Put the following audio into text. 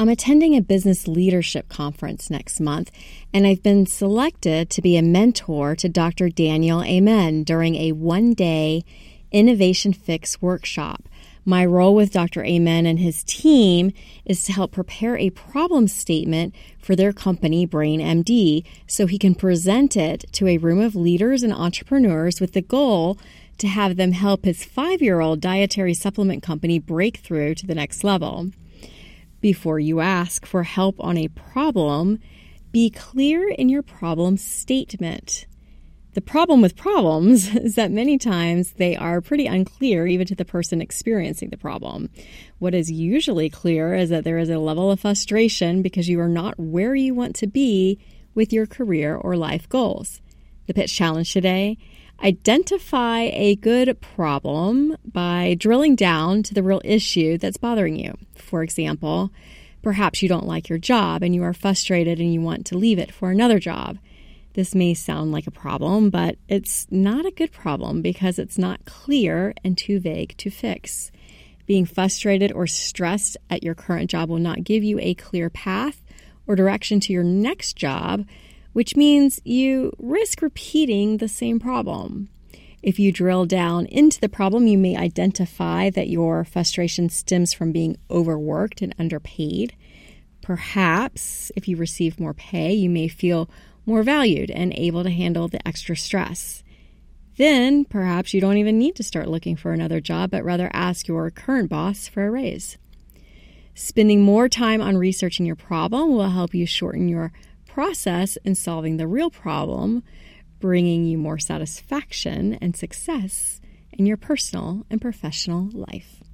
I'm attending a business leadership conference next month, and I've been selected to be a mentor to Dr. Daniel Amen during a one-day Innovation Fix workshop. My role with Dr. Amen and his team is to help prepare a problem statement for their company, BrainMD, so he can present it to a room of leaders and entrepreneurs with the goal to have them help his 5-year-old dietary supplement company break through to the next level. Before you ask for help on a problem, be clear in your problem statement. The problem with problems is that many times they are pretty unclear even to the person experiencing the problem. What is usually clear is that there is a level of frustration because you are not where you want to be with your career or life goals. The pitch challenge today: identify a good problem by drilling down to the real issue that's bothering you. For example, perhaps you don't like your job and you are frustrated and you want to leave it for another job. This may sound like a problem, but it's not a good problem because it's not clear and too vague to fix. Being frustrated or stressed at your current job will not give you a clear path or direction to your next job, which means you risk repeating the same problem. If you drill down into the problem, you may identify that your frustration stems from being overworked and underpaid. Perhaps if you receive more pay, you may feel more valued and able to handle the extra stress. Then perhaps you don't even need to start looking for another job, but rather ask your current boss for a raise. Spending more time on researching your problem will help you shorten your process in solving the real problem, bringing you more satisfaction and success in your personal and professional life.